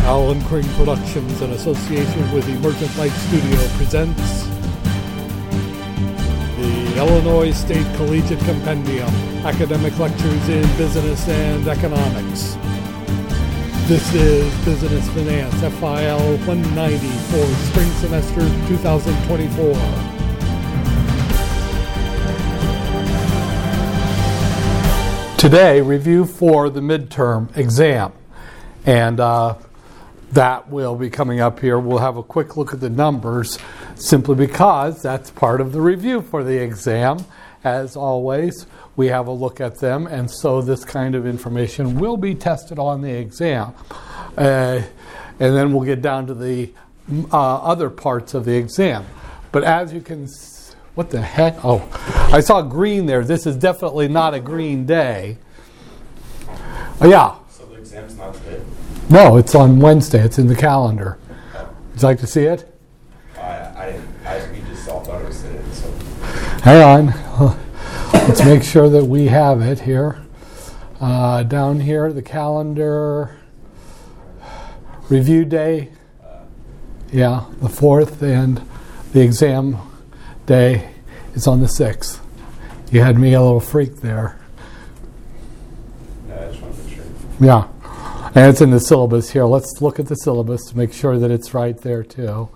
Alan Crane Productions, in association with Emergent Light Studio, presents the Illinois State Collegiate Compendium, Academic Lectures in Business and Economics. This is Business Finance, FIL 190 for spring semester 2024. Today, review for the midterm exam. And that will be coming up here. We'll have a quick look at the numbers simply because that's part of the review for the exam. As always, we have a look at them, and so this kind of information will be tested on the exam. And then we'll get down to the other parts of the exam. But as you can what the heck? Oh, I saw green there. This is definitely not a green day. Yeah. So the exam's not today? No, it's on Wednesday. It's in the calendar. Would you like to see it? We just all thought it was today. So. Hang on. Let's make sure that we have it here. Down here, the calendar. Review day. Yeah, the 4th, and the exam day is on the 6th. You had me a little freaked there. Yeah, I just want to make sure. Yeah. And it's in the syllabus here. Let's look at the syllabus to make sure that it's right there too.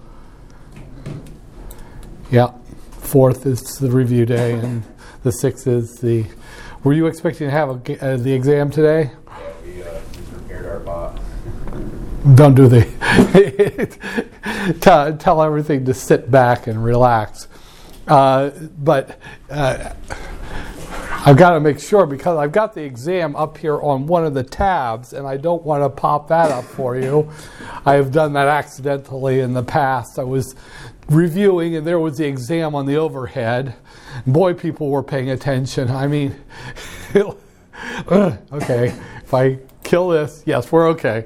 Yeah. 4th is the review day, and the 6th is the... Were you expecting to have the exam today? Yeah, we prepared our bot. Don't do the... tell everything to sit back and relax. But I've got to make sure, because I've got the exam up here on one of the tabs, and I don't want to pop that up for you. I have done that accidentally in the past. I was reviewing, and there was the exam on the overhead. Boy, people were paying attention. I mean, okay, if I kill this, yes, we're okay.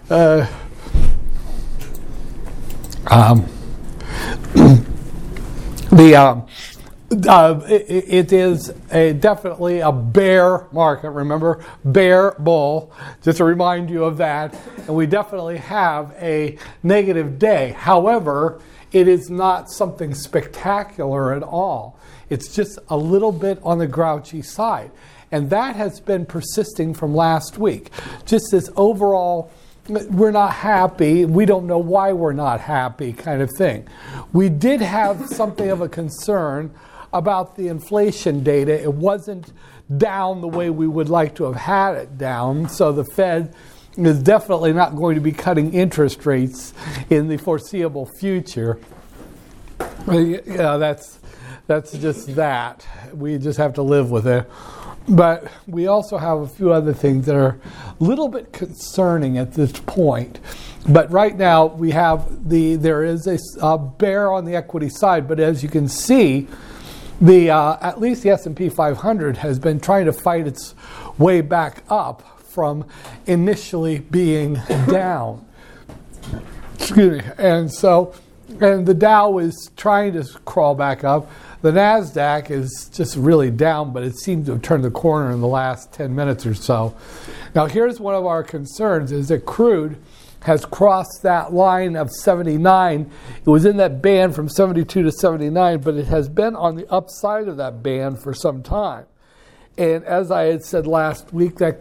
It is definitely a bear market. Remember, bear bull, just to remind you of that. And we definitely have a negative day. However, it is not something spectacular at all. It's just a little bit on the grouchy side. And that has been persisting from last week. Just this overall, we're not happy, we don't know why we're not happy kind of thing. We did have something of a concern about the inflation data. It wasn't down the way we would like to have had it down, so the Fed is definitely not going to be cutting interest rates in the foreseeable future. Yeah, that's just that. We just have to live with it. But we also have a few other things that are a little bit concerning at this point. But right now we have there is a bear on the equity side, but as you can see, at least the S&P 500 has been trying to fight its way back up from initially being down. Excuse me. And the Dow is trying to crawl back up. The NASDAQ is just really down, but it seems to have turned the corner in the last 10 minutes or so. Now, here's one of our concerns, is that crude has crossed that line of 79. It was in that band from 72 to 79, but it has been on the upside of that band for some time. And as I had said last week, that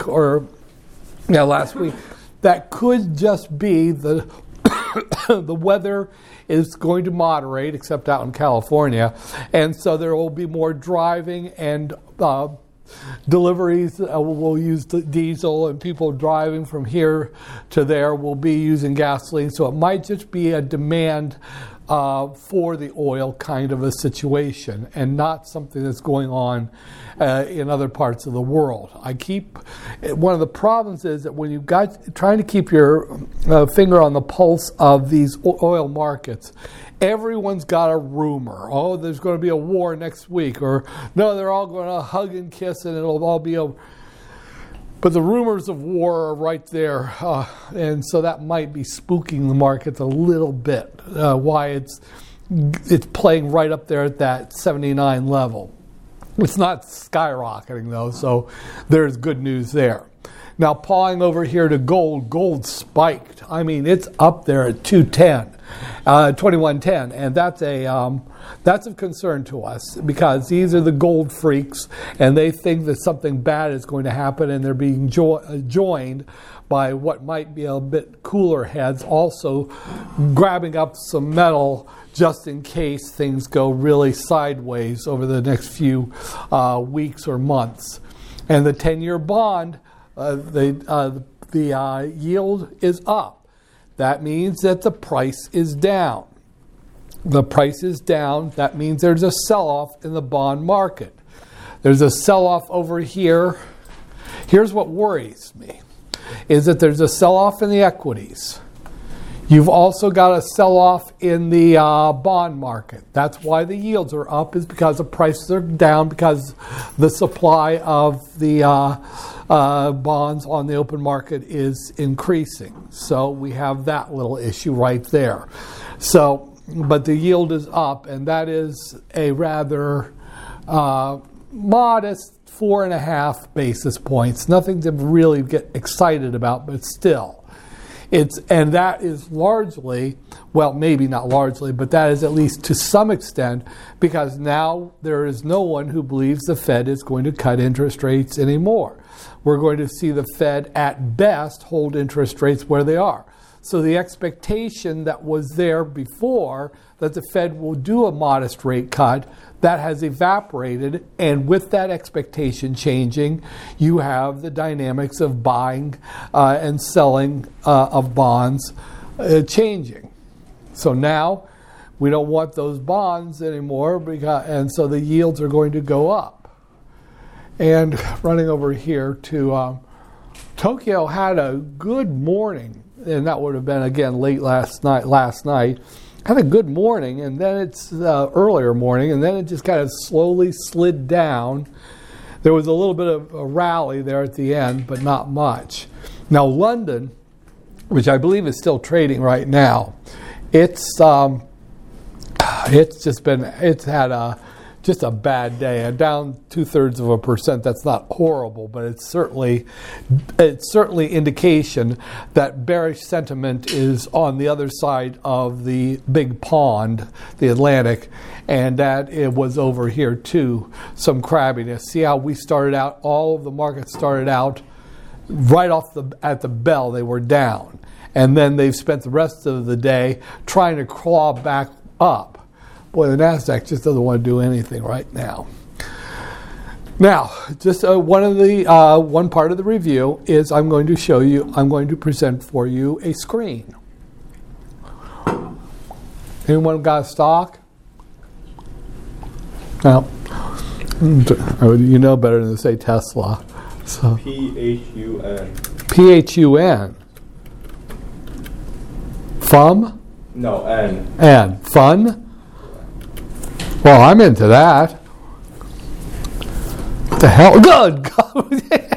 could just be the weather is going to moderate, except out in California, and so there will be more driving and deliveries. Will use diesel, and people driving from here to there will be using gasoline. So it might just be a demand for the oil kind of a situation, and not something that's going on in other parts of the world. One of the problems is that when you've got trying to keep your finger on the pulse of these oil markets, everyone's got a rumor. Oh, there's going to be a war next week, or no, they're all going to hug and kiss and it'll all be over. But the rumors of war are right there, and so that might be spooking the markets a little bit. Why it's playing right up there at that 79 level. It's not skyrocketing though, so there's good news there. Now, pawing over here to gold spiked. I mean, it's up there at 2110, and that's of concern to us because these are the gold freaks, and they think that something bad is going to happen, and they're being joined by what might be a bit cooler heads, also grabbing up some metal just in case things go really sideways over the next few weeks or months. And the 10-year bond, the yield is up. That means that the price is down. The price is down. That means there's a sell-off in the bond market. There's a sell-off over here. Here's what worries me, is that there's a sell-off in the equities. You've also got a sell-off in the bond market. That's why the yields are up, is because the prices are down, because the supply of the bonds on the open market is increasing. So we have that little issue right there. So, but the yield is up, and that is a rather modest 4.5 basis points. Nothing to really get excited about, but still. And that is largely, well, maybe not largely, but that is at least to some extent, because now there is no one who believes the Fed is going to cut interest rates anymore. We're going to see the Fed at best hold interest rates where they are. So the expectation that was there before that the Fed will do a modest rate cut, that has evaporated, and with that expectation changing, you have the dynamics of buying and selling of bonds changing. So now we don't want those bonds anymore, and so the yields are going to go up. And running over here to Tokyo had a good morning, and that would have been again late last night. Had a good morning, and then it's earlier morning, and then it just kind of slowly slid down. There was a little bit of a rally there at the end, but not much. Now London, which I believe is still trading right now, it's had just a bad day, and down 0.2%. That's not horrible, but it's certainly indication that bearish sentiment is on the other side of the big pond, the Atlantic, and that it was over here too, some crabbiness. See how we started out? All of the markets started out right off at the bell. They were down, and then they've spent the rest of the day trying to claw back up. Boy, the NASDAQ just doesn't want to do anything right now. Now, just one part of the review is I'm going to present for you a screen. Anyone got a stock? No. You know better than to say Tesla. So. PHUN. PHUN. FUM? No, N. N. Fun? Well, I'm into that. What the hell? Good God.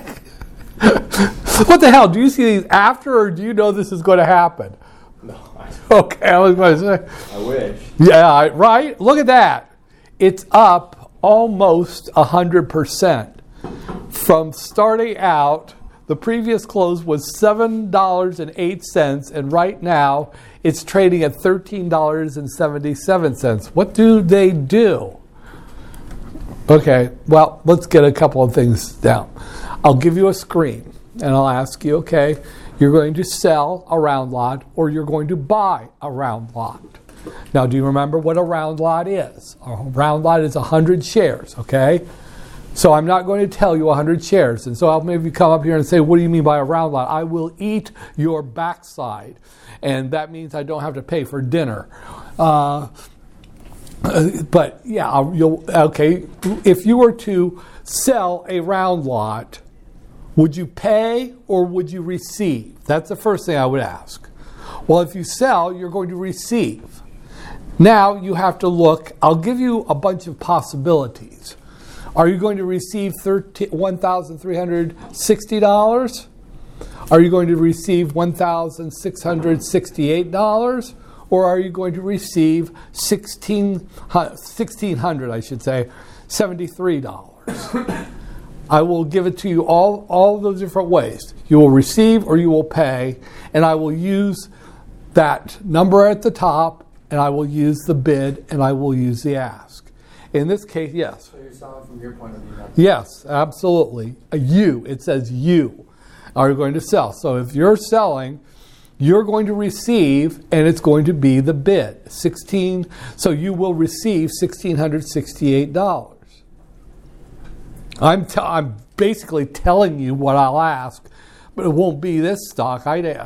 What the hell? Do you see these after, or do you know this is going to happen? No, I don't. Okay, I was going to say. I wish. Yeah, right? Look at that. It's up almost 100%. From starting out, the previous close was $7.08, and right now it's trading at $13.77. What do they do? Okay, well, let's get a couple of things down. I'll give you a screen, and I'll ask you, okay, you're going to sell a round lot or you're going to buy a round lot. Now, do you remember what a round lot is? A round lot is 100 shares, okay? So I'm not going to tell you 100 shares. And so I'll maybe come up here and say, what do you mean by a round lot? I will eat your backside. And that means I don't have to pay for dinner. But yeah, okay. If you were to sell a round lot, would you pay or would you receive? That's the first thing I would ask. Well, if you sell, you're going to receive. Now you have to look. I'll give you a bunch of possibilities. Are you going to receive $1,360? Are you going to receive $1,668? Or are you going to receive $1,600, I should say, $73? I will give it to you all of those different ways. You will receive or you will pay, and I will use that number at the top, and I will use the bid, and I will use the ask. In this case, yes. So you're selling from your point of view. Yes, absolutely. It says you are going to sell. So if you're selling, you're going to receive, and it's going to be the bid. So you will receive $1,668. I'm basically telling you what I'll ask, but it won't be this stock. I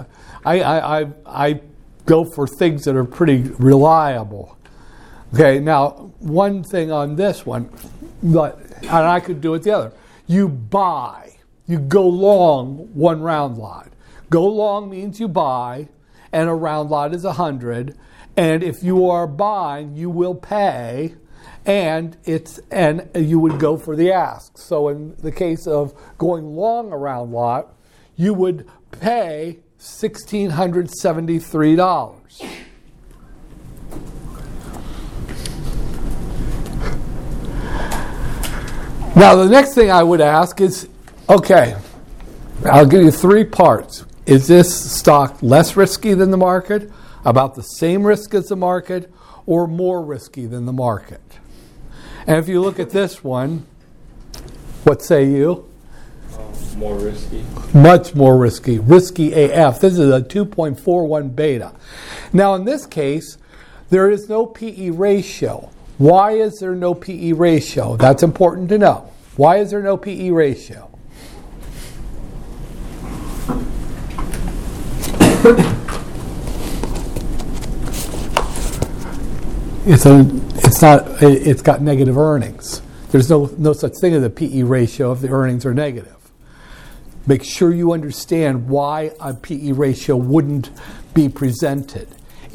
go for things that are pretty reliable. Okay, now one thing on this one, and I could do it the other. You go long one round lot. Go long means you buy, and a round lot is 100. And if you are buying, you will pay. And you would go for the ask. So in the case of going long a round lot, you would pay $1,673. Now the next thing I would ask is, okay, I'll give you 3 parts. Is this stock less risky than the market, about the same risk as the market, or more risky than the market? And if you look at this one, what say you? More risky. Much more risky. Risky AF. This is a 2.41 beta. Now in this case, there is no PE ratio. Why is there no PE ratio? That's important to know. Why is there no PE ratio? It's got negative earnings. There's no such thing as a PE ratio if the earnings are negative. Make sure you understand why a PE ratio wouldn't be presented.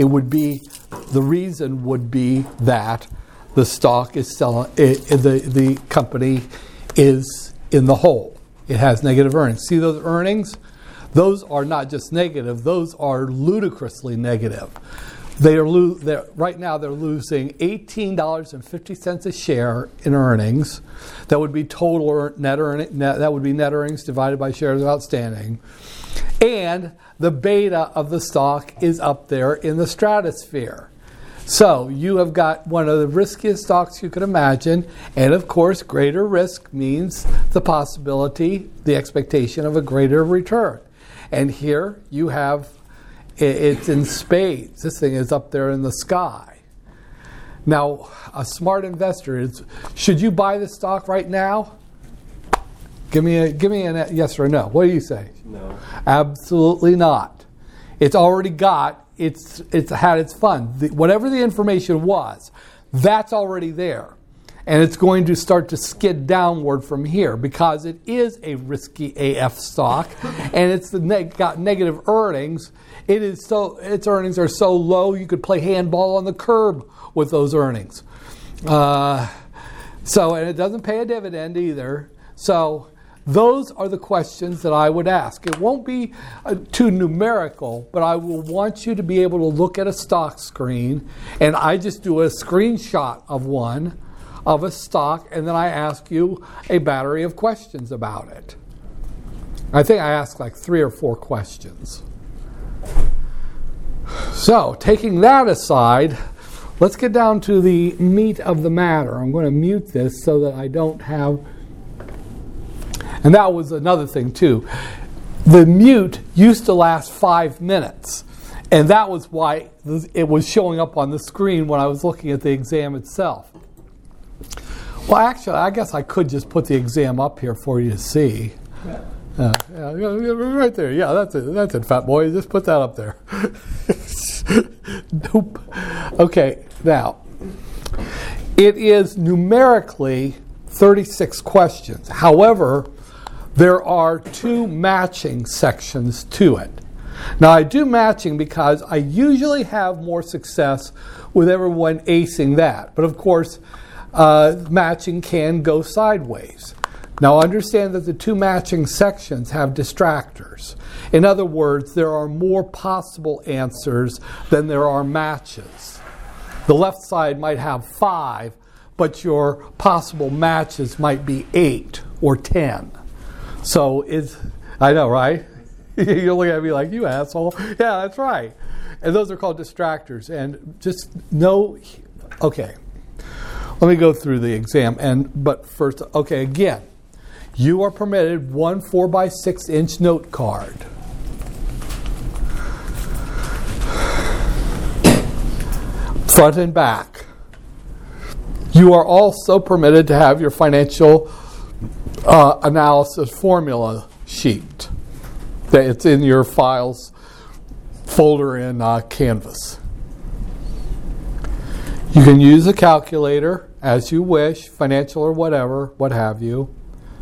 The reason would be that the stock is selling, the company is in the hole. It has negative earnings. See those earnings? Those are not just negative, those are ludicrously negative. Right now they're losing $18.50 a share in earnings. That would be total net earning. That would be net earnings divided by shares outstanding. And the beta of the stock is up there in the stratosphere. So you have got one of the riskiest stocks you can imagine, and of course greater risk means the possibility, the expectation of a greater return. And here you have, it's in spades. This thing is up there in the sky. Now, a smart investor should you buy the stock right now? Give me a yes or no. What do you say? No. Absolutely not. It's already it's had its fun. Whatever the information was, that's already there. And it's going to start to skid downward from here because it is a risky AF stock and it's got negative earnings. Its earnings are so low you could play handball on the curb with those earnings. And it doesn't pay a dividend either. So those are the questions that I would ask. It won't be too numerical, but I will want you to be able to look at a stock screen, and I just do a screenshot of a stock, and then I ask you a battery of questions about it. I think I asked like 3 or 4 questions. So, taking that aside, let's get down to the meat of the matter. I'm going to mute this so that I don't have... And that was another thing, too. The mute used to last 5 minutes, and that was why it was showing up on the screen when I was looking at the exam itself. Well, actually, I guess I could just put the exam up here for you to see. Right there. Yeah, that's it. That's it, fat boy. Just put that up there. Nope. Okay, now, it is numerically 36 questions. However, there are 2 matching sections to it. Now, I do matching because I usually have more success with everyone acing that. But of course, matching can go sideways. Now understand that the 2 matching sections have distractors. In other words, there are more possible answers than there are matches. The left side might have 5, but your possible matches might be 8 or 10. So I know, right? You're looking at me like, you asshole. Yeah, that's right. And those are called distractors. And just know, okay, let me go through the exam. But first, okay, again, you are permitted one 4x6-inch note card. Front and back. You are also permitted to have your financial analysis formula sheet. That it's in your files folder in Canvas. You can use a calculator as you wish, financial or whatever, what have you.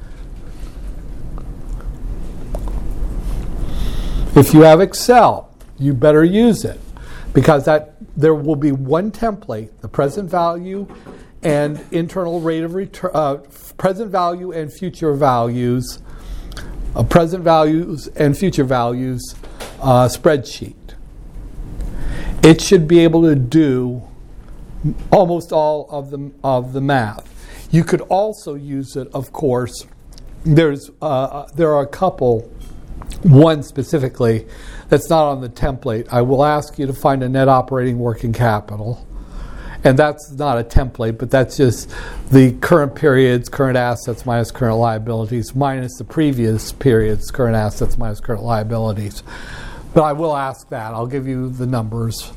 If you have Excel, you better use it, because there will be one template, the present value and internal rate of return, present value and future values, present values and future values spreadsheet. It should be able to do almost all of the math. You could also use it, of course. There are a couple. One specifically that's not on the template. I will ask you to find a net operating working capital. And that's not a template, but that's just the current period's current assets minus current liabilities minus the previous period's current assets minus current liabilities. But I will ask that. I'll give you the numbers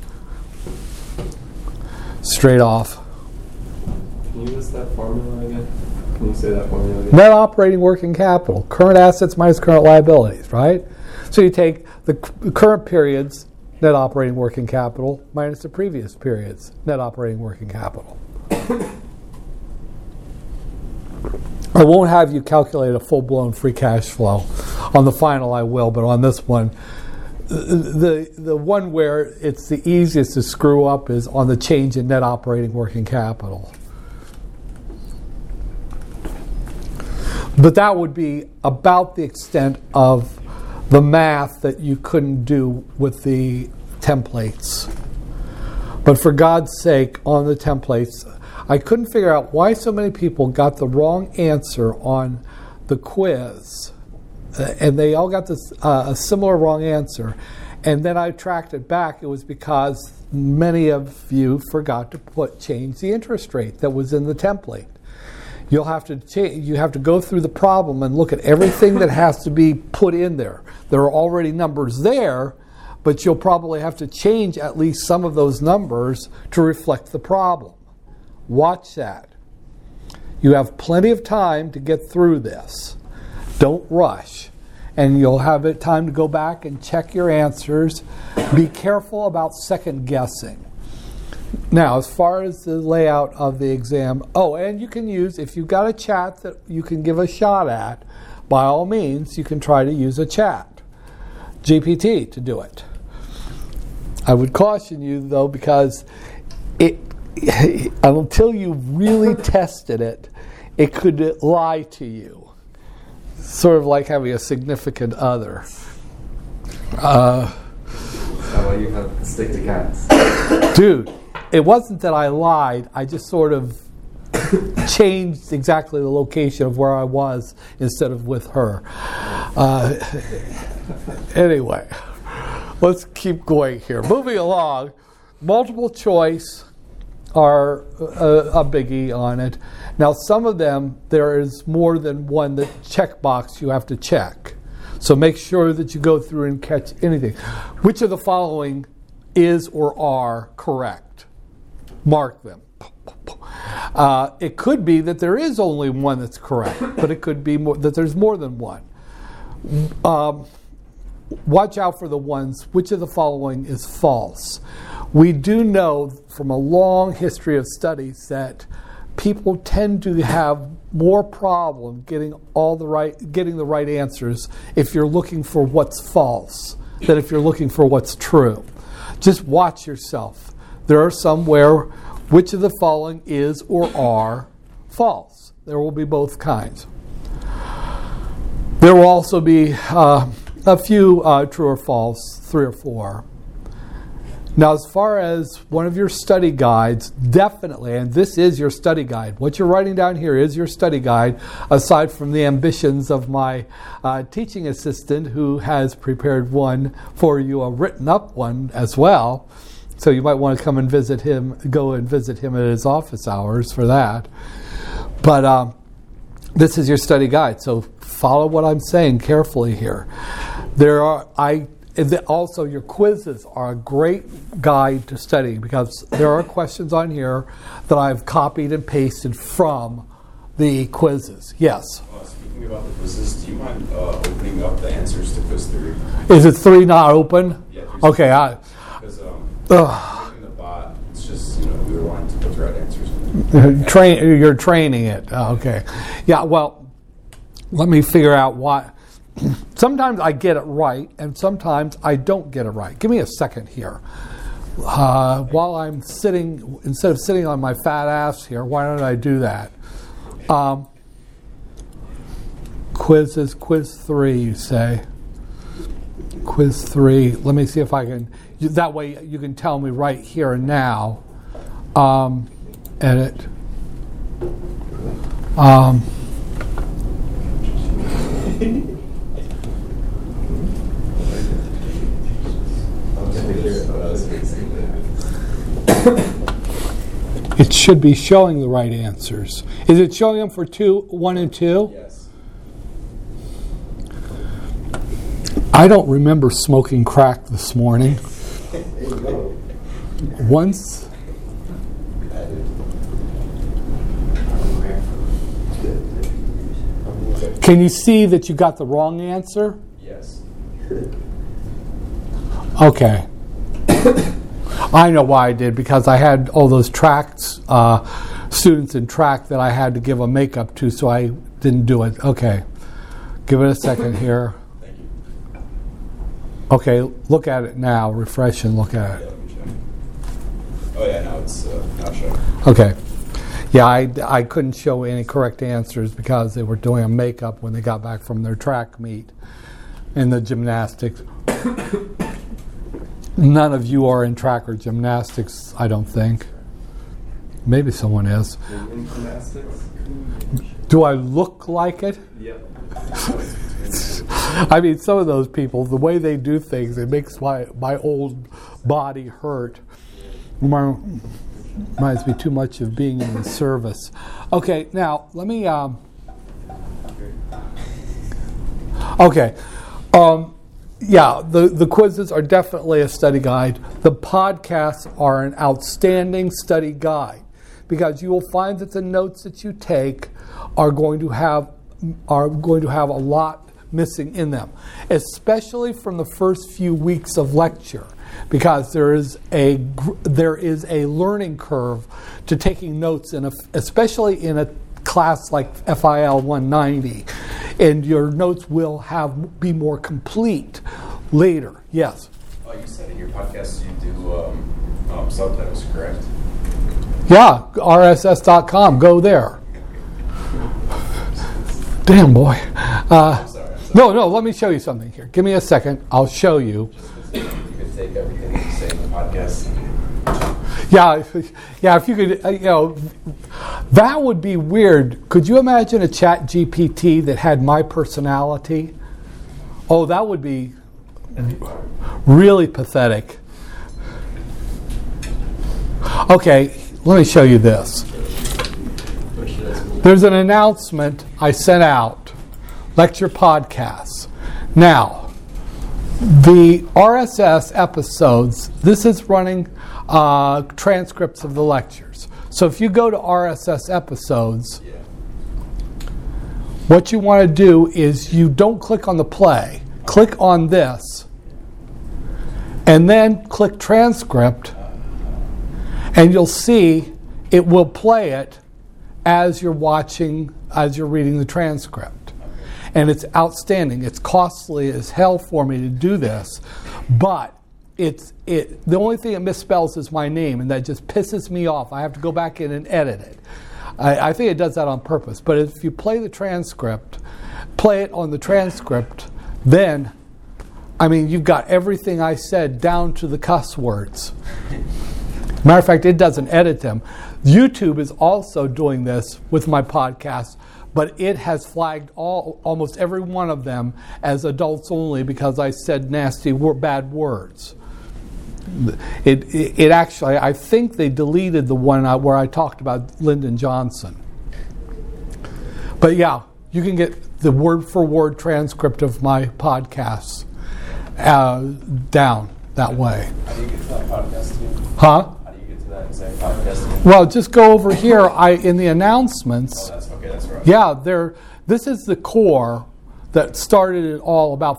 straight off. Can you list that formula again? Can you say that formula again? Net operating working capital, current assets minus current liabilities, right? So you take the current period's net operating working capital minus the previous period's net operating working capital. I won't have you calculate a full-blown free cash flow. On the final I will, but on this one, the one where it's the easiest to screw up is on the change in net operating working capital. But that would be about the extent of the math that you couldn't do with the templates. But for God's sake, on the templates, I couldn't figure out why so many people got the wrong answer on the quiz. And they all got this a similar wrong answer. And then I tracked it back. It was because many of you forgot to change the interest rate that was in the template. You have to go through the problem and look at everything that has to be put in there. There are already numbers there, but you'll probably have to change at least some of those numbers to reflect the problem. Watch that. You have plenty of time to get through this. Don't rush. And you'll have time to go back and check your answers. Be careful about second guessing. Now, as far as the layout of the exam, and you can use, if you've got a chat that you can give a shot at, by all means, you can try to use a chat, GPT, to do it. I would caution you, though, because until you really tested it, it could lie to you. Sort of like having a significant other. That's why you have to stick to cats. Dude, it wasn't that I lied. I just sort of changed exactly the location of where I was instead of with her. Anyway, let's keep going here. Moving along, multiple choice are a biggie on it. Now, some of them, there is more than one checkbox you have to check. So make sure that you go through and catch anything. Which of the following is or are correct? Mark them. It could be that there is only one that's correct, but it could be that there's more than one. Watch out for the ones, which of the following is false? We do know from a long history of studies that people tend to have more problem getting the right answers if you're looking for what's false than if you're looking for what's true. Just watch yourself. There are some where which of the following is or are false. There will be both kinds. There will also be a few true or false, 3 or 4. Now, as far as one of your study guides, definitely, and this is your study guide. What you're writing down here is your study guide, aside from the ambitions of my teaching assistant, who has prepared one for you, a written up one as well. So you might want to come and visit him, go and visit him at his office hours for that. But this is your study guide, so follow what I'm saying carefully here. Also, your quizzes are a great guide to studying, because there are questions on here that I've copied and pasted from the quizzes. Yes? Speaking about the quizzes, do you mind opening up the answers to quiz 3? Is it 3 not open? Yeah. Okay. Because in the bot, it's just, we were wanting to put the right answers. You're training it. Okay. Yeah, well, let me figure out why. Sometimes I get it right, and sometimes I don't get it right. Give me a second here. While I'm sitting, instead of sitting on my fat ass here, why don't I do that? Quizzes, quiz 3, you say. Quiz 3. Let me see if I can. That way you can tell me right here and now. Edit. It should be showing the right answers. Is it showing them for 1 and 2? Yes. I don't remember smoking crack this morning. Once. Can you see that you got the wrong answer? Yes. Okay. I know why I did, because I had all those tracks, students in track that I had to give a makeup to, so I didn't do it. Okay. Give it a second here. Thank you. Okay, look at it now. Refresh and look at it. Yeah, let me check. Oh yeah, now it's not showing. Okay. Yeah, I couldn't show any correct answers because they were doing a makeup when they got back from their track meet in the gymnastics. None of you are in track or gymnastics, I don't think. Maybe someone is. In gymnastics? Do I look like it? Yep. I mean, some of those people, the way they do things, it makes my old body hurt. Reminds me too much of being in the service. Okay, now let me. Okay, yeah, the quizzes are definitely a study guide. The podcasts are an outstanding study guide, because you will find that the notes that you take are going to have a lot missing in them, especially from the first few weeks of lecture, because there is a learning curve to taking notes especially in a class like FIL 190, and your notes will be more complete later. Yes. You said in your podcast you do subtitles, correct? Yeah, rss.com. Go there. Damn, boy. I'm sorry. No, let me show you something here. Give me a second. I'll show you. You could take everything you say in the podcast. Yeah. If you could, that would be weird. Could you imagine a Chat GPT that had my personality? Oh, that would be really pathetic. Okay, let me show you this. There's an announcement I sent out, lecture podcasts. Now, the RSS episodes, this is running transcripts of the lectures. So if you go to RSS episodes, what you want to do is you don't click on the play. Click on this, and then click transcript, and you'll see it will play it as you're reading the transcript. And it's outstanding. It's costly as hell for me to do this, but the only thing it misspells is my name, and that just pisses me off. I have to go back in and edit it. I think it does that on purpose. But if you play the transcript, play it on the transcript, then I mean, you've got everything I said down to the cuss words. Matter of fact, it doesn't edit them. YouTube is also doing this with my podcast, but it has flagged almost every one of them as adults only because I said nasty, bad words. It actually, I think they deleted the one where I talked about Lyndon Johnson. But yeah, you can get the word-for-word transcript of my podcasts down that way. How do you get to that podcast team? Huh? How do you get to that exact podcast team? Well, just go over here. In the announcements. Oh, that's right. Yeah, this is the core that started it all about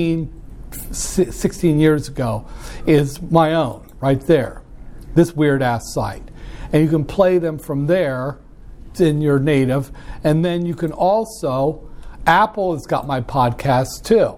16 years ago, is my own, right there. This weird-ass site. And you can play them from there in your native. And then you can also, Apple has got my podcast too.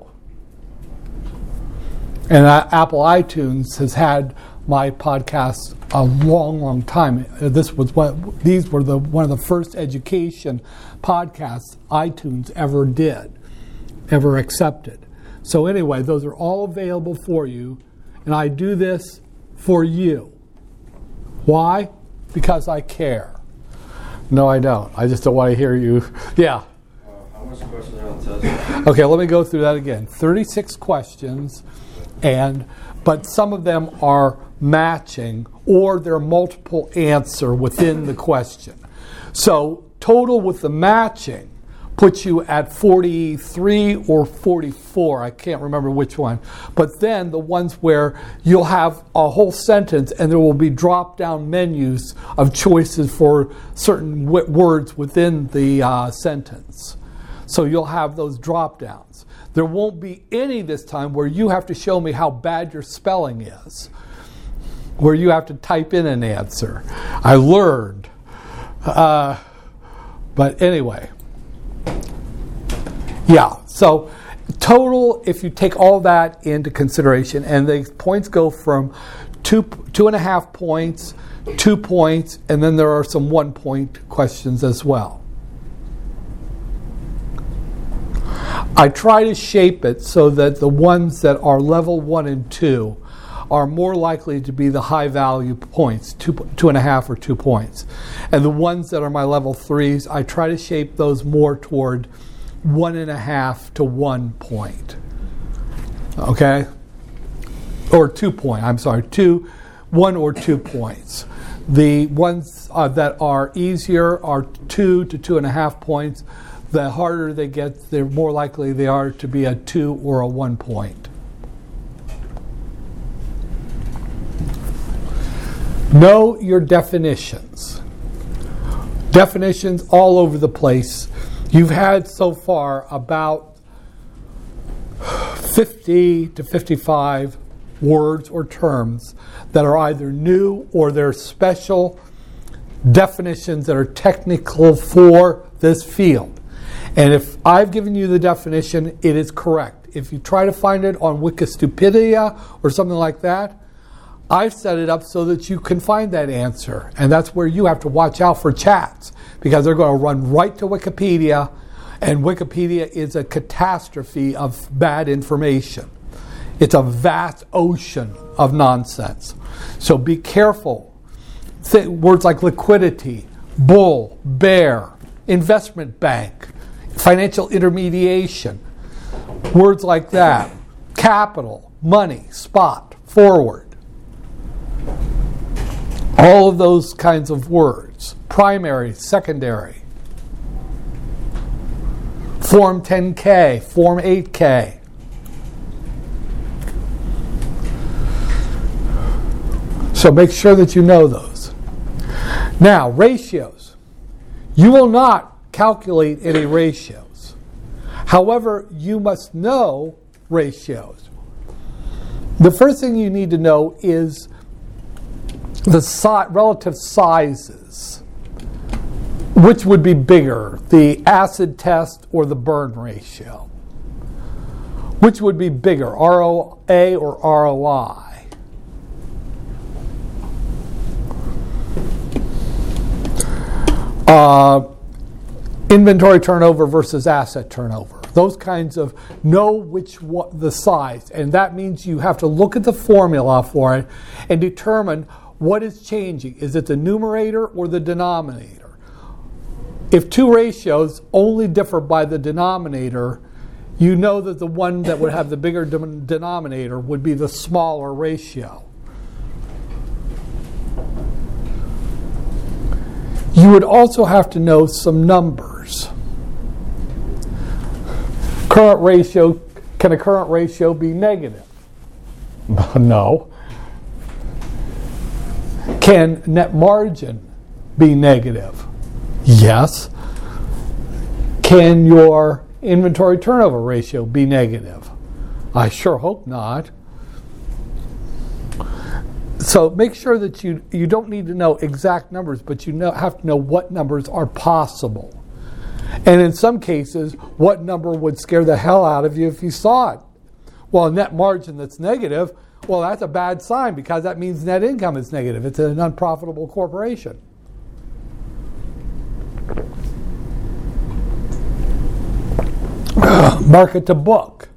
And Apple iTunes has had my podcast a long, long time. These were one of the first education podcasts iTunes ever accepted. So anyway, those are all available for you, and I do this for you. Why? Because I care. No, I don't. I just don't want to hear you. Yeah. How much questions are on the test? Okay, let me go through that again. 36 questions. But some of them are matching or they're multiple answer within the question. So total with the matching puts you at 43 or 44. I can't remember which one. But then the ones where you'll have a whole sentence and there will be drop-down menus of choices for certain words within the sentence. So you'll have those drop-downs. There won't be any this time where you have to show me how bad your spelling is, where you have to type in an answer. I learned. But anyway. Yeah, so total, if you take all that into consideration, and the points go from 2.5 points, 2 points, and then there are some 1 point questions as well. I try to shape it so that the ones that are level 1 and 2 are more likely to be the high value points, 2.5 or 2 points. And the ones that are my level 3s, I try to shape those more toward 1.5 to 1 point. Okay? Or 2 point, I'm sorry, 1 or 2 points. The ones that are easier are 2 to 2.5 points. The harder they get, the more likely they are to be a 2 or a 1 point. Know your definitions. Definitions all over the place. You've had so far about 50 to 55 words or terms that are either new or they're special definitions that are technical for this field. And if I've given you the definition, it is correct. If you try to find it on Wikistupedia or something like that, I've set it up so that you can find that answer. And that's where you have to watch out for chats, because they're going to run right to Wikipedia, and Wikipedia is a catastrophe of bad information. It's a vast ocean of nonsense. So be careful. Words like liquidity, bull, bear, investment bank, financial intermediation, words like that, capital, money, spot, forward. All of those kinds of words. Primary, secondary. Form 10K, Form 8K. So make sure that you know those. Now, ratios. You will not calculate any ratios. However, you must know ratios. The first thing you need to know is the relative sizes. Which would be bigger, the acid test or the burn ratio? Which would be bigger, ROA or ROI? Inventory turnover versus asset turnover. Those kinds of know the size. And that means you have to look at the formula for it and determine what is changing. Is it the numerator or the denominator? If two ratios only differ by the denominator, you know that the one that would have the bigger denominator would be the smaller ratio. You would also have to know some numbers. Can a current ratio be negative? No. Can net margin be negative? Yes. Can your inventory turnover ratio be negative? I sure hope not. So make sure that you don't need to know exact numbers, but you have to know what numbers are possible. And in some cases, what number would scare the hell out of you if you saw it? Well, a net margin that's negative, well, that's a bad sign because that means net income is negative. It's an unprofitable corporation. Market to book.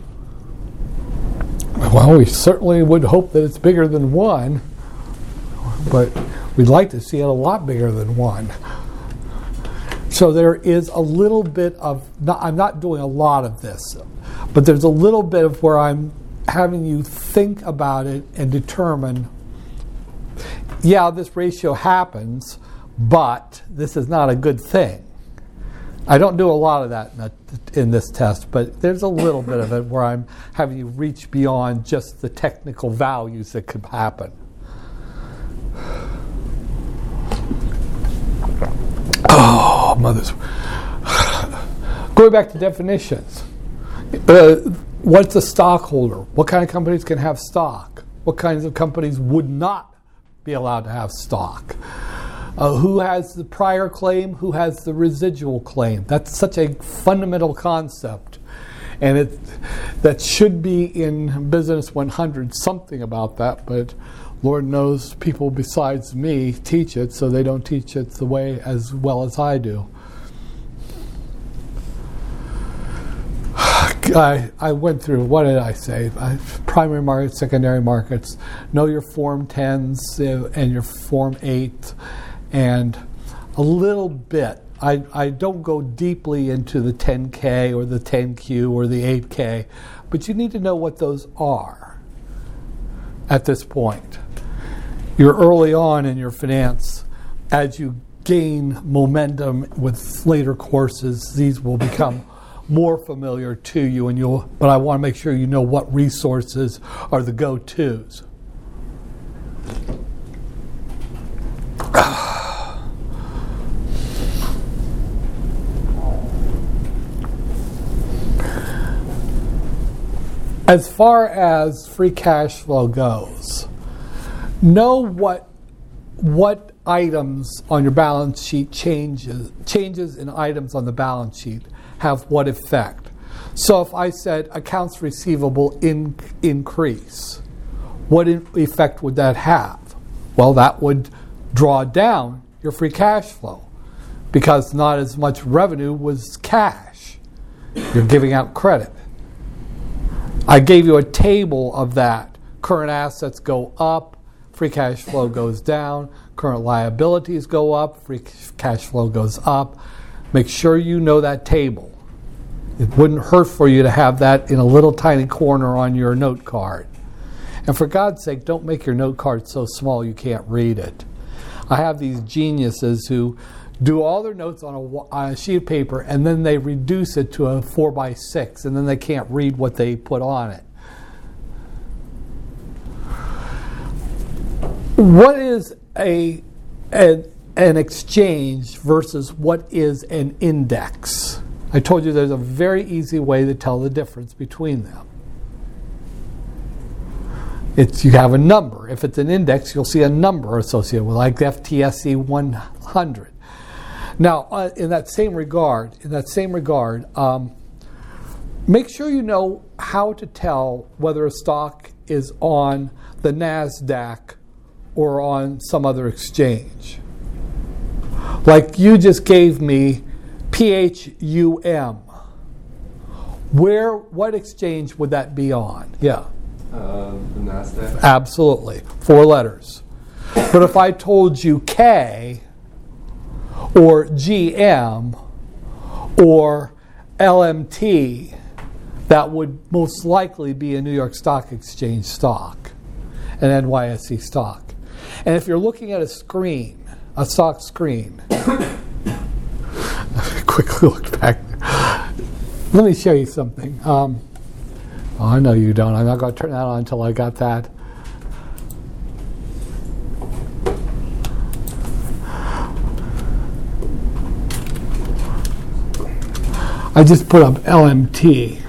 Well, we certainly would hope that it's bigger than 1, but we'd like to see it a lot bigger than 1. So there is a little bit of, I'm not doing a lot of this, but there's a little bit of where I'm having you think about it and determine, yeah, this ratio happens, but this is not a good thing. I don't do a lot of that in this test, but there's a little bit of it where I'm having you reach beyond just the technical values that could happen. Oh, mothers. Going back to definitions. What's a stockholder? What kind of companies can have stock? What kinds of companies would not be allowed to have stock? Who has the prior claim? Who has the residual claim? That's such a fundamental concept. And that should be in Business 100, something about that, but Lord knows people besides me teach it, so they don't teach it the way as well as I do. I went through, what did I say? Primary markets, secondary markets, know your Form 10s and your Form 8, and a little bit. I don't go deeply into the 10K or the 10Q or the 8K, but you need to know what those are at this point. You're early on in your finance. As you gain momentum with later courses, these will become more familiar to you, but I want to make sure you know what resources are the go-tos. As far as free cash flow goes, know what items on your balance sheet changes in items on the balance sheet have what effect. So if I said accounts receivable increase, what effect would that have? Well, that would draw down your free cash flow because not as much revenue was cash. You're giving out credit. I gave you a table of that. Current assets go up, free cash flow goes down, current liabilities go up, free cash flow goes up. Make sure you know that table. It wouldn't hurt for you to have that in a little tiny corner on your note card. And for God's sake, don't make your note card so small you can't read it. I have these geniuses who do all their notes on a sheet of paper and then they reduce it to a 4x6 and then they can't read what they put on it. What is an exchange versus what is an index? I told you there's a very easy way to tell the difference between them. You have a number. If it's an index, you'll see a number associated with, like the FTSE 100. Now, in that same regard, make sure you know how to tell whether a stock is on the NASDAQ or on some other exchange. Like you just gave me PHUM. What exchange would that be on? Yeah. The NASDAQ. Absolutely. 4 letters. But if I told you K or GM or LMT, that would most likely be a New York Stock Exchange stock, an NYSE stock. And if you're looking at a stock screen, quickly look back. Let me show you something. I know you don't. I'm not going to turn that on until I got that. I just put up LMT.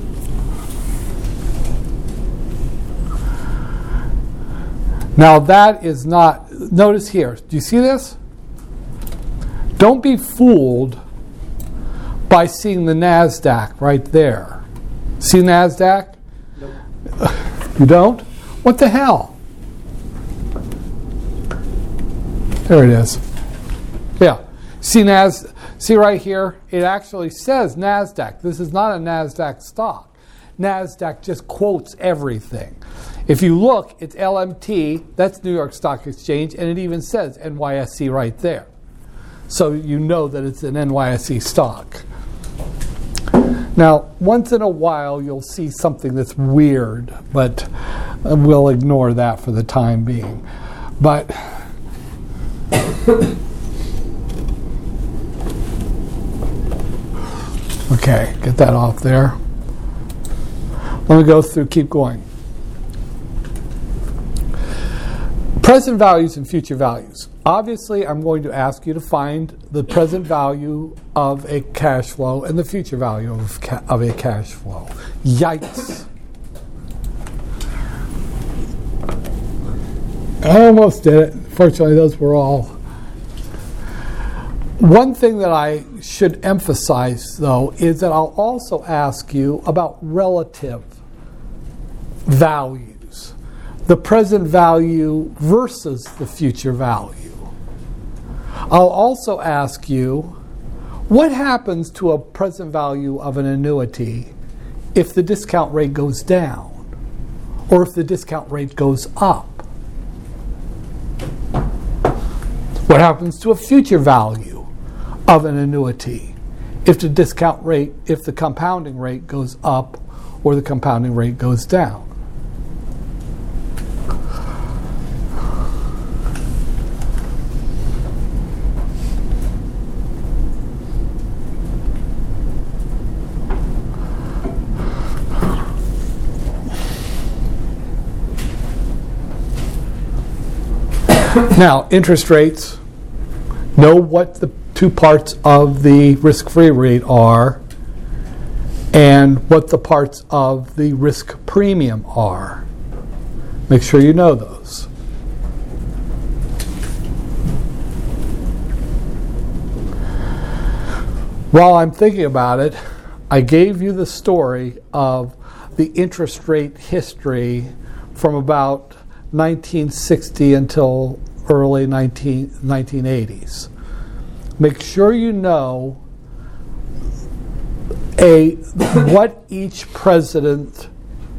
Now that is not, notice here, do you see this? Don't be fooled by seeing the NASDAQ right there. See NASDAQ? Nope. You don't? What the hell? There it is. Yeah. See right here? It actually says NASDAQ. This is not a NASDAQ stock. NASDAQ just quotes everything. If you look, it's LMT, that's New York Stock Exchange, and it even says NYSE right there. So you know that it's an NYSE stock. Now, once in a while, you'll see something that's weird, but we'll ignore that for the time being. But okay, get that off there. Let me go through, keep going. Present values and future values. Obviously, I'm going to ask you to find the present value of a cash flow and the future value of a cash flow. Yikes. I almost did it. Fortunately, those were all. One thing that I should emphasize, though, is that I'll also ask you about relative values. The present value versus the future value. I'll also ask you, what happens to a present value of an annuity if the discount rate goes down or if the discount rate goes up? What happens to a future value of an annuity if the discount rate, if the compounding rate goes up or the compounding rate goes down? Now, interest rates, know what the 2 parts of the risk-free rate are and what the parts of the risk premium are. Make sure you know those. While I'm thinking about it, I gave you the story of the interest rate history from about 1960 until early 1980s. Make sure you know what each president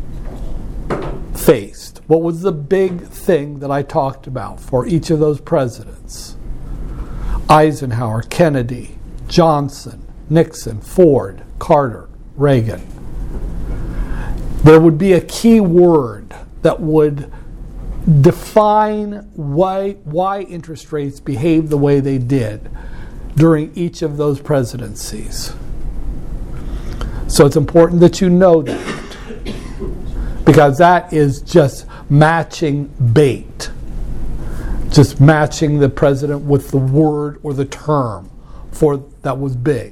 faced. What was the big thing that I talked about for each of those presidents? Eisenhower, Kennedy, Johnson, Nixon, Ford, Carter, Reagan. There would be a key word that would define why interest rates behaved the way they did during each of those presidencies. So it's important that you know that, because that is just matching bait, just matching the president with the word or the term for that was big.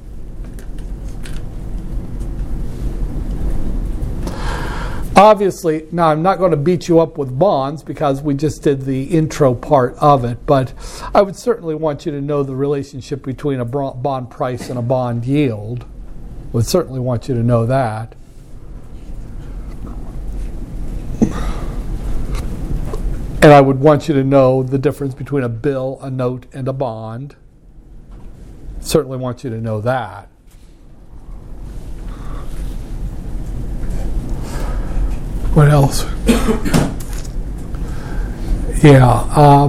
Obviously, now I'm not going to beat you up with bonds because we just did the intro part of it, but I would certainly want you to know the relationship between a bond price and a bond yield. Would certainly want you to know that. And I would want you to know the difference between a bill, a note, and a bond. Certainly want you to know that. What else? Yeah.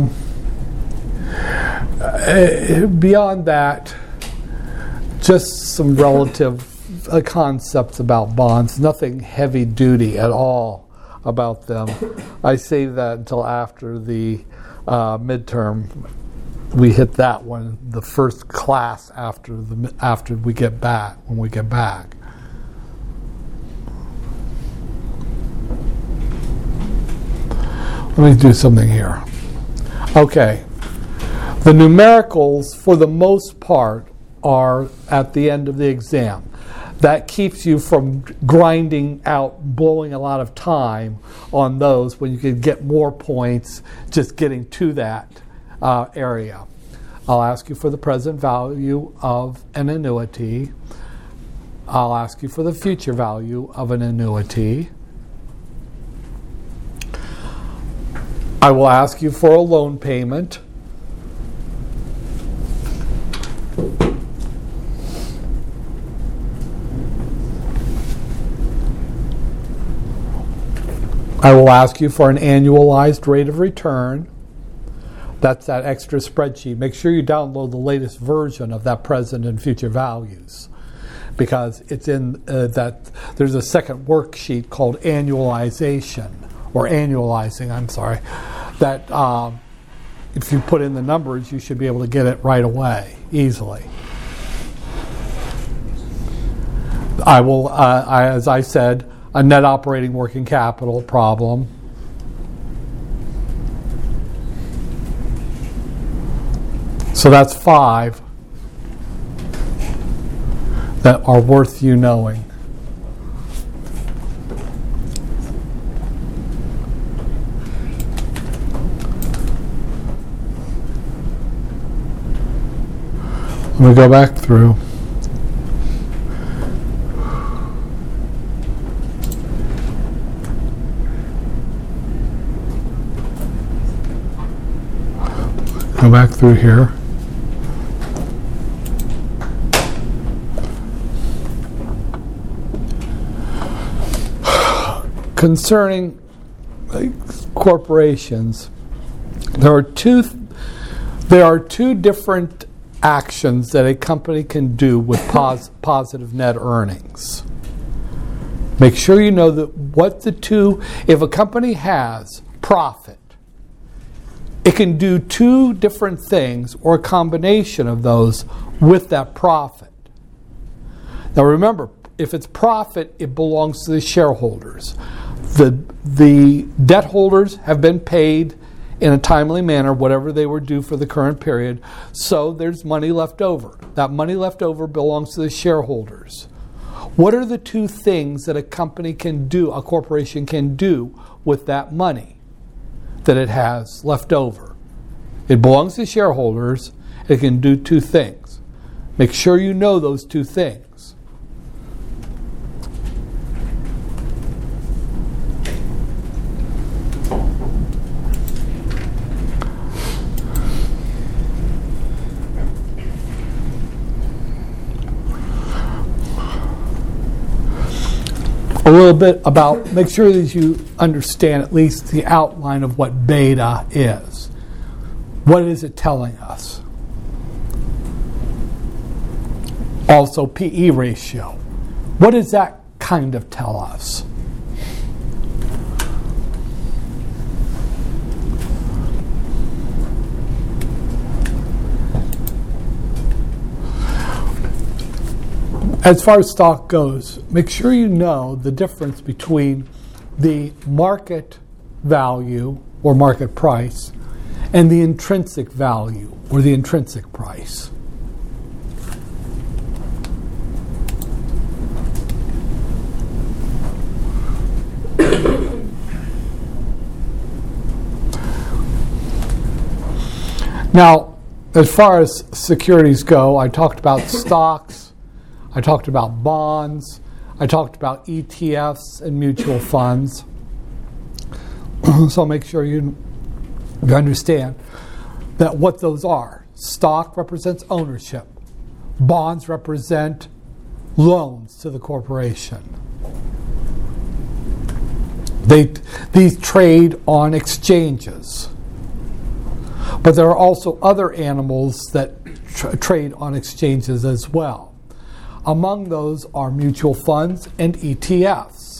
Beyond that, just some relative concepts about bonds. Nothing heavy duty at all about them. I save that until after the midterm. We hit that one, the first class after we get back. When we get back. Let me do something here. Okay. The numericals, for the most part, are at the end of the exam. That keeps you from grinding out, blowing a lot of time on those when you can get more points just getting to that area. I'll ask you for the present value of an annuity. I'll ask you for the future value of an annuity. I will ask you for a loan payment. I will ask you for an annualized rate of return. That's that extra spreadsheet. Make sure you download the latest version of that present and future values, because it's in that. There's a second worksheet called annualization, or annualizing, I'm sorry, that if you put in the numbers, you should be able to get it right away, easily. I will, as I said, a net operating working capital problem. So that's 5 that are worth you knowing. Let me go back through. Go back through here. Concerning corporations, there are two different actions that a company can do with positive net earnings. Make sure you know that what the two, if a company has profit, it can do 2 different things or a combination of those with that profit. Now remember, if it's profit, it belongs to the shareholders. The debt holders have been paid in a timely manner, whatever they were due for the current period, so there's money left over. That money left over belongs to the shareholders. What are the 2 things that a company can do, a corporation can do with that money that it has left over? It belongs to shareholders. It can do 2 things. Make sure you know those 2 things. A little bit about, make sure that you understand at least the outline of what beta is. What is it telling us? Also, PE ratio. What does that kind of tell us? As far as stock goes, make sure you know the difference between the market value or market price and the intrinsic value or the intrinsic price. Now, as far as securities go, I talked about stocks. I talked about bonds. I talked about ETFs and mutual funds. So make sure you understand that what those are. Stock represents ownership. Bonds represent loans to the corporation. These trade on exchanges. But there are also other animals that trade on exchanges as well. Among those are mutual funds and ETFs.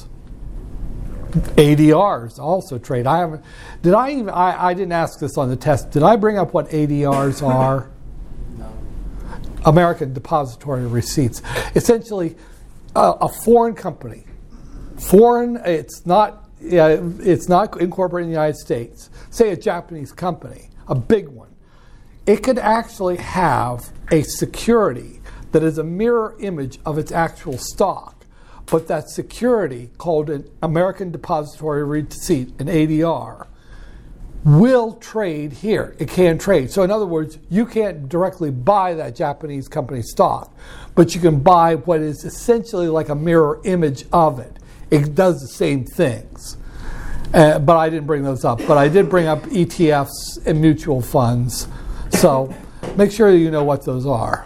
ADRs also trade. I didn't ask this on the test. Did I bring up what ADRs are? No. American Depository Receipts. Essentially, a foreign company. Foreign. It's not incorporated in the United States. Say a Japanese company, a big one. It could actually have a security that is a mirror image of its actual stock. But that security, called an American Depository Receipt, an ADR, will trade here. It can trade. So in other words, you can't directly buy that Japanese company stock, but you can buy what is essentially like a mirror image of it. It does the same things. But I didn't bring those up. But I did bring up ETFs and mutual funds. So make sure you know what those are.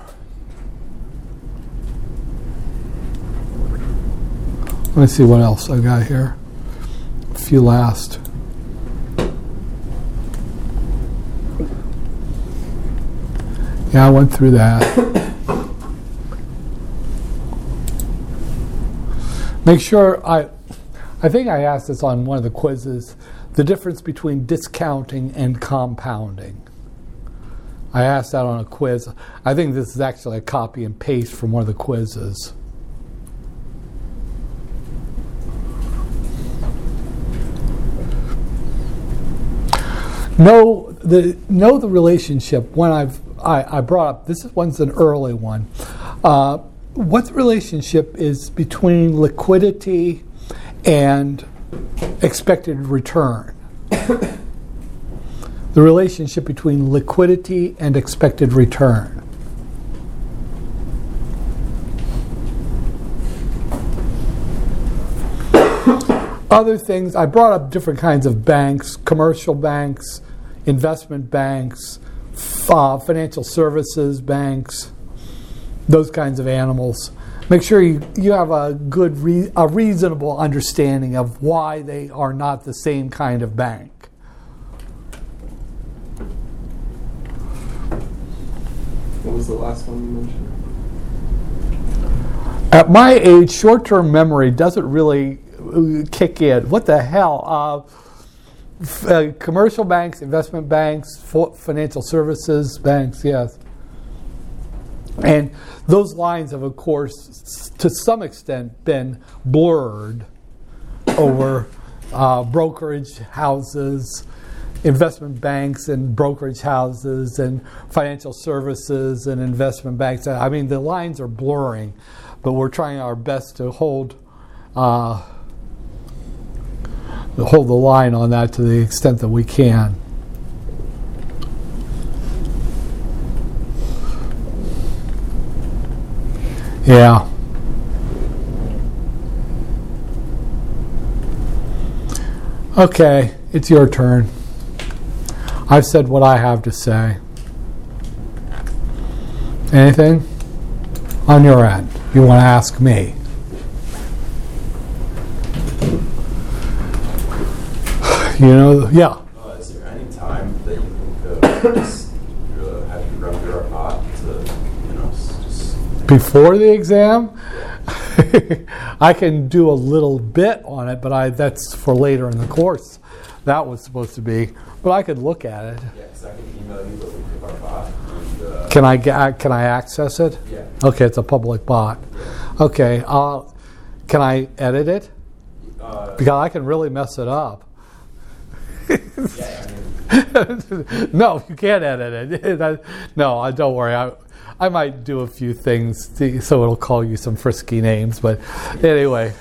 Let me see what else I got here. A few last. Yeah, I went through that. Make sure I think I asked this on one of the quizzes, the difference between discounting and compounding. I asked that on a quiz. I think this is actually a copy and paste from one of the quizzes. Know the relationship. When I brought up, this one's an early one. What the relationship is between liquidity and expected return? The relationship between liquidity and expected return. Other things, I brought up different kinds of banks, commercial banks, investment banks, financial services banks, those kinds of animals. Make sure you have a reasonable understanding of why they are not the same kind of bank. What was the last one you mentioned? At my age, short-term memory doesn't really kick in. What the hell? Commercial banks, investment banks, financial services banks, yes. And those lines have, of course, to some extent been blurred over brokerage houses, investment banks and brokerage houses, and financial services and investment banks. I mean, the lines are blurring, but we're trying our best to hold the line on that to the extent that we can. Yeah. Okay, it's your turn. I've said what I have to say. Anything on your end you want to ask me? Yeah. Is there any time that you could just have you rub your pot to, just... Before the exam? I can do a little bit on it, but that's for later in the course. That was supposed to be. But I could look at it. Yeah, because I can email you the link of our bot. And, Can I access it? Yeah. Okay, it's a public bot. Yeah. Okay, can I edit it? Because I can really mess it up. Yeah, I mean... No, you can't edit it. No, don't worry. I might do a few things so it'll call you some frisky names. But anyway,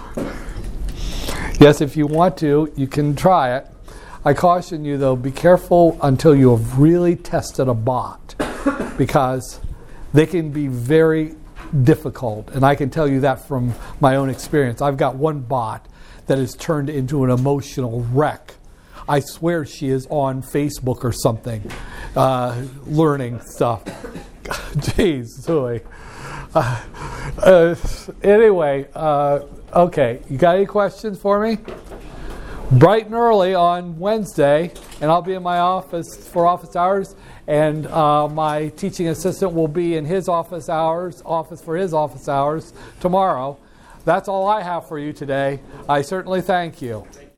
yes, if you want to, you can try it. I caution you, though, be careful until you have really tested a bot, because they can be very difficult. And I can tell you that from my own experience. I've got one bot that has turned into an emotional wreck. I swear she is on Facebook or something, learning stuff. Jeez, silly. Anyway, okay. You got any questions for me? bright and early on Wednesday, and I'll be in my office for office hours, and my teaching assistant will be in his office for his office hours tomorrow. That's all I have for you today. I certainly thank you.